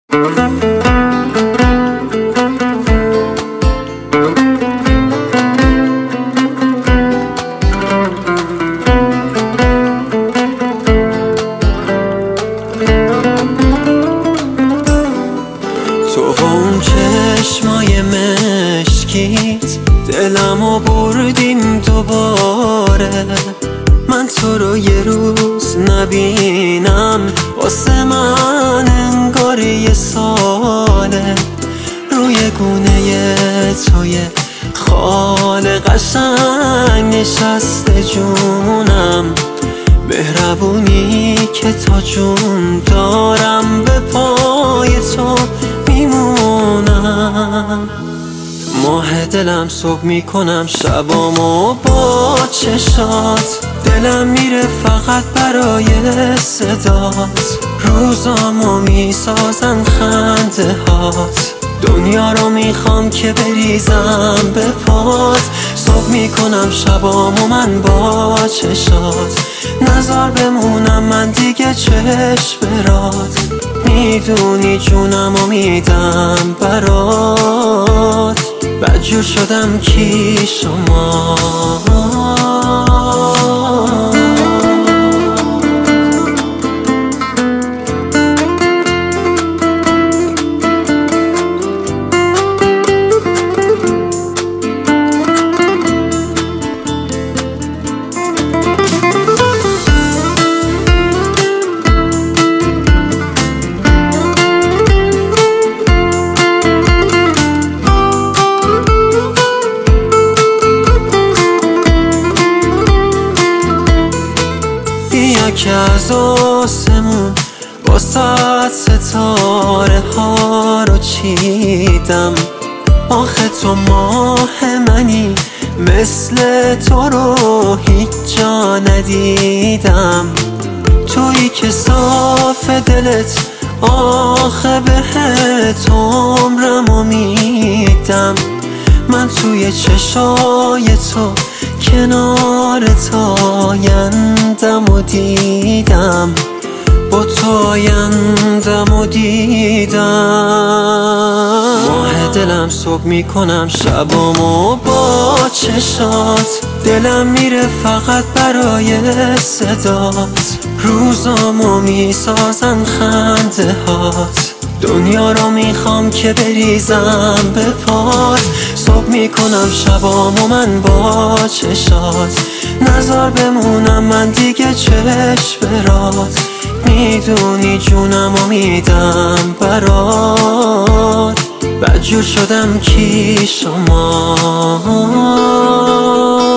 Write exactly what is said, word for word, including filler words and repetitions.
تو و اون چشمای مشکیت دلمو بردیم دوباره. من تو رو یه روز نبینم واسه من انگار یه ساله. روی گونه توی خال قشنگ نشسته جونم، مهربونی که تا جون دارم به پای تو میمونم. ماه دلم صبح میکنم شبامو با چشات، دلم میره فقط برای صدات. روزامو میسازن خنده هات، دنیا رو میخوام که بریزم به پات. صبح میکنم شبامو من با چشات، نظر بمونم من دیگه چشم برات. میدونی جونمو میدم برات، بدجور شدم کی شما. که از آسمون واسه ستاره ها رو چیدم. آخه تو ماه منی، مثل تو رو هیچ جا ندیدم. تویی که صاف دلت، آخه بهت عمرمو میدم. من توی چشای تو کنارت آیندم و دیدم، با تو آیندم و دیدم. ماه دلم صبح میکنم شبامو با چشات، دلم میره فقط برای صدات. روزامو میسازن خنده هات، دنیا رو میخوام که بریزم به پات. صبح میکنم شبامو من با چشات، نظر بمونم من دیگه چشم برات. میدونی جونمو میدم برات، بدجور شدم کی شما.